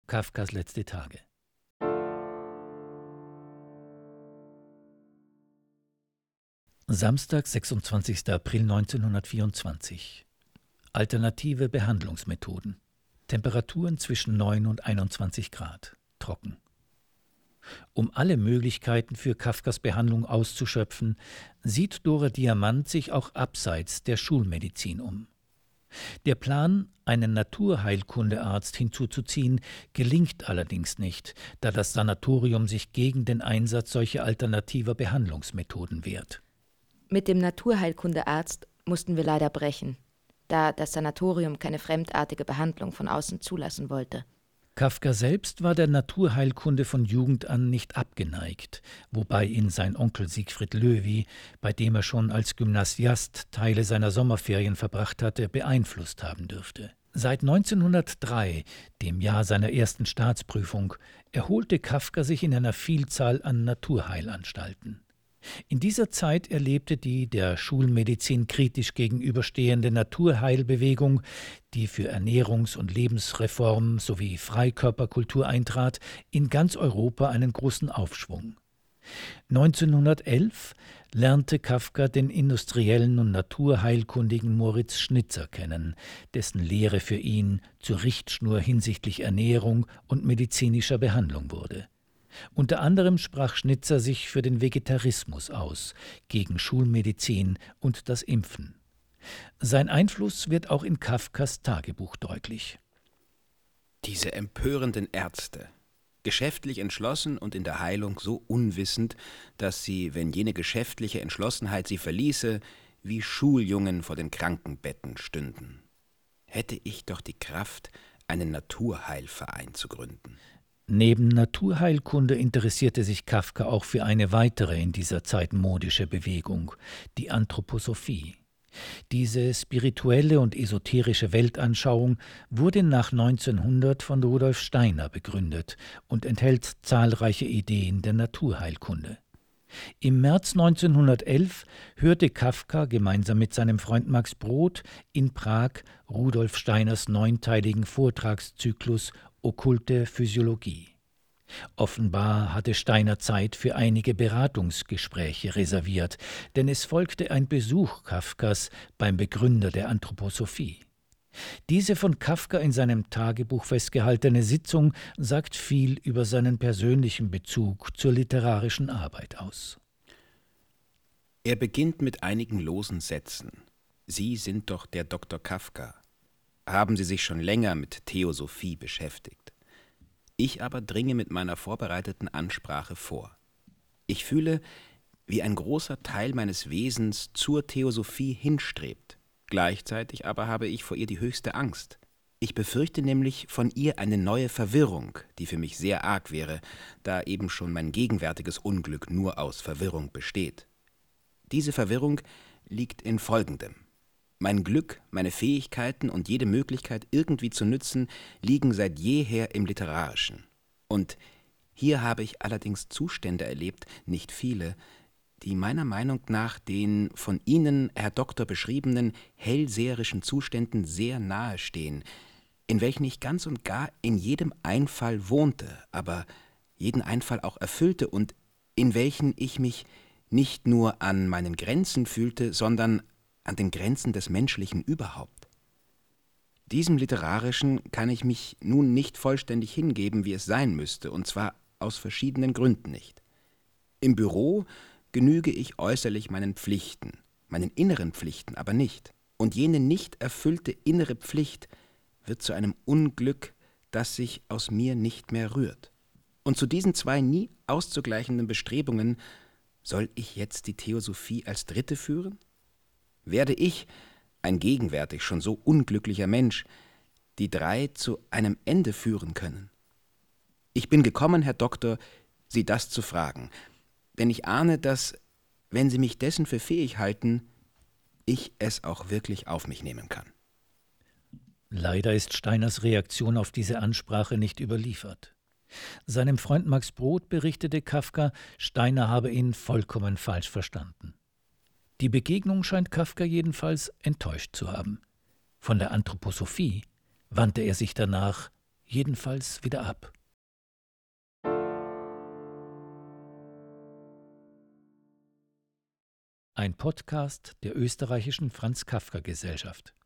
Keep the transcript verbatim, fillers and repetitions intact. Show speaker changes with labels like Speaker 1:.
Speaker 1: Kafkas letzte Tage. Samstag, sechsundzwanzigster April neunzehnhundertvierundzwanzig. Alternative Behandlungsmethoden. Temperaturen zwischen neun und einundzwanzig Grad. Trocken. Um alle Möglichkeiten für Kafkas Behandlung auszuschöpfen, sieht Dora Diamant sich auch abseits der Schulmedizin um. Der Plan, einen Naturheilkundearzt hinzuzuziehen, gelingt allerdings nicht, da das Sanatorium sich gegen den Einsatz solcher alternativer Behandlungsmethoden wehrt.
Speaker 2: Mit dem Naturheilkundearzt mussten wir leider brechen, da das Sanatorium keine fremdartige Behandlung von außen zulassen wollte.
Speaker 1: Kafka selbst war der Naturheilkunde von Jugend an nicht abgeneigt, wobei ihn sein Onkel Siegfried Loewy, bei dem er schon als Gymnasiast Teile seiner Sommerferien verbracht hatte, beeinflusst haben dürfte. Seit neunzehnhundertdrei, dem Jahr seiner ersten Staatsprüfung, erholte Kafka sich in einer Vielzahl an Naturheilanstalten. In dieser Zeit erlebte die der Schulmedizin kritisch gegenüberstehende Naturheilbewegung, die für Ernährungs- und Lebensreform sowie Freikörperkultur eintrat, in ganz Europa einen großen Aufschwung. neunzehnhundertelf lernte Kafka den industriellen und naturheilkundigen Moritz Schnitzer kennen, dessen Lehre für ihn zur Richtschnur hinsichtlich Ernährung und medizinischer Behandlung wurde. Unter anderem sprach Schnitzer sich für den Vegetarismus aus, gegen Schulmedizin und das Impfen. Sein Einfluss wird auch in Kafkas Tagebuch deutlich.
Speaker 3: Diese empörenden Ärzte, geschäftlich entschlossen und in der Heilung so unwissend, dass sie, wenn jene geschäftliche Entschlossenheit sie verließe, wie Schuljungen vor den Krankenbetten stünden. Hätte ich doch die Kraft, einen Naturheilverein zu gründen.
Speaker 1: Neben Naturheilkunde interessierte sich Kafka auch für eine weitere in dieser Zeit modische Bewegung, die Anthroposophie. Diese spirituelle und esoterische Weltanschauung wurde nach neunzehnhundert von Rudolf Steiner begründet und enthält zahlreiche Ideen der Naturheilkunde. Im März neunzehnhundertelf hörte Kafka gemeinsam mit seinem Freund Max Brod in Prag Rudolf Steiners neunteiligen Vortragszyklus Okkulte Physiologie. Offenbar hatte Steiner Zeit für einige Beratungsgespräche reserviert, denn es folgte ein Besuch Kafkas beim Begründer der Anthroposophie. Diese von Kafka in seinem Tagebuch festgehaltene Sitzung sagt viel über seinen persönlichen Bezug zur literarischen Arbeit aus.
Speaker 3: Er beginnt mit einigen losen Sätzen. Sie sind doch der Doktor Kafka. Haben Sie sich schon länger mit Theosophie beschäftigt? Ich aber dringe mit meiner vorbereiteten Ansprache vor. Ich fühle, wie ein großer Teil meines Wesens zur Theosophie hinstrebt. Gleichzeitig aber habe ich vor ihr die höchste Angst. Ich befürchte nämlich von ihr eine neue Verwirrung, die für mich sehr arg wäre, da eben schon mein gegenwärtiges Unglück nur aus Verwirrung besteht. Diese Verwirrung liegt in Folgendem. Mein Glück, meine Fähigkeiten und jede Möglichkeit irgendwie zu nützen, liegen seit jeher im Literarischen. Und hier habe ich allerdings Zustände erlebt, nicht viele, die meiner Meinung nach den von Ihnen, Herr Doktor, beschriebenen hellseherischen Zuständen sehr nahe stehen, in welchen ich ganz und gar in jedem Einfall wohnte, aber jeden Einfall auch erfüllte und in welchen ich mich nicht nur an meinen Grenzen fühlte, sondern an den Grenzen des Menschlichen überhaupt. Diesem Literarischen kann ich mich nun nicht vollständig hingeben, wie es sein müsste, und zwar aus verschiedenen Gründen nicht. Im Büro genüge ich äußerlich meinen Pflichten, meinen inneren Pflichten aber nicht. Und jene nicht erfüllte innere Pflicht wird zu einem Unglück, das sich aus mir nicht mehr rührt. Und zu diesen zwei nie auszugleichenden Bestrebungen soll ich jetzt die Theosophie als dritte führen? Werde ich, ein gegenwärtig schon so unglücklicher Mensch, die drei zu einem Ende führen können? Ich bin gekommen, Herr Doktor, Sie das zu fragen, denn ich ahne, dass, wenn Sie mich dessen für fähig halten, ich es auch wirklich auf mich nehmen kann.
Speaker 1: Leider ist Steiners Reaktion auf diese Ansprache nicht überliefert. Seinem Freund Max Brod berichtete Kafka, Steiner habe ihn vollkommen falsch verstanden. Die Begegnung scheint Kafka jedenfalls enttäuscht zu haben. Von der Anthroposophie wandte er sich danach jedenfalls wieder ab. Ein Podcast der österreichischen Franz Kafka Gesellschaft.